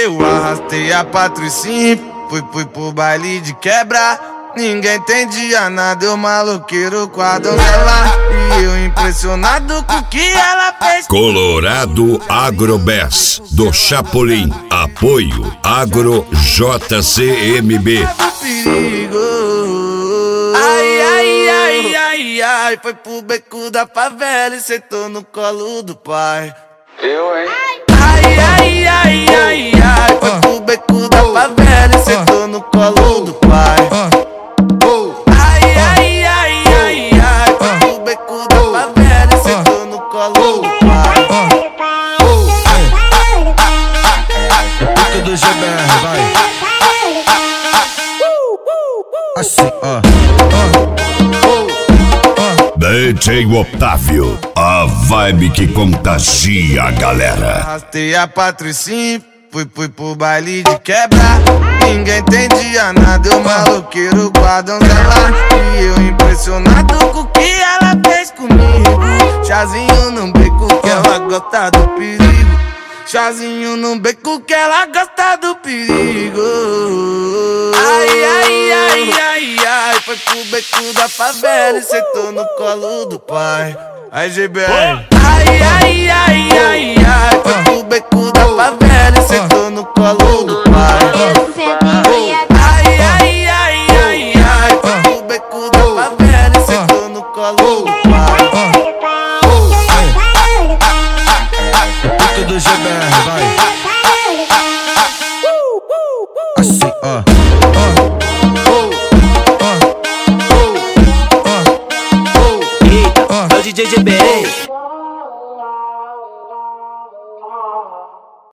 Eu arrastei a Patricinha, fui pro baile de quebra. Ninguém entendia nada, eu maloqueiro com a donzela. E eu impressionado com o que ela fez. Colorado Agrobés, do Chapolin. Apoio Agro JCMB. Perigo. Ai, ai, ai, ai, ai. Foi pro beco da favela e sentou no colo do pai. Eu, hein? Ai, ai, ai, ai, ai. Foi pro beco da favela e sentou no colo do pai. Ai, ai, ai, ai, ai. Foi pro beco da favela e sentou no colo do pai. Pique do GBR, vai. Assim, DJ Otávio, a vibe que contagia a galera. Arrastei a Patricinha, fui pro baile de quebra. Ninguém entendia nada, eu maloqueiro com a donzela. E eu impressionado com o que ela fez comigo. Chazinho no beco que ela gosta do perigo. Chazinho no beco que ela gosta do perigo. Ai, ai, ai, ai, ai. Foi pro beco da favela e sentou no colo do pai. Aí, GBR. Ai, ai, ai, ai, ai. Foi pro beco da favela e sentou no colo do pai. Ai, ai, ai, ai, ai. Foi pro beco da favela e sentou no colo do pai. pique do GBR, vai. Assim, É o DJ GB,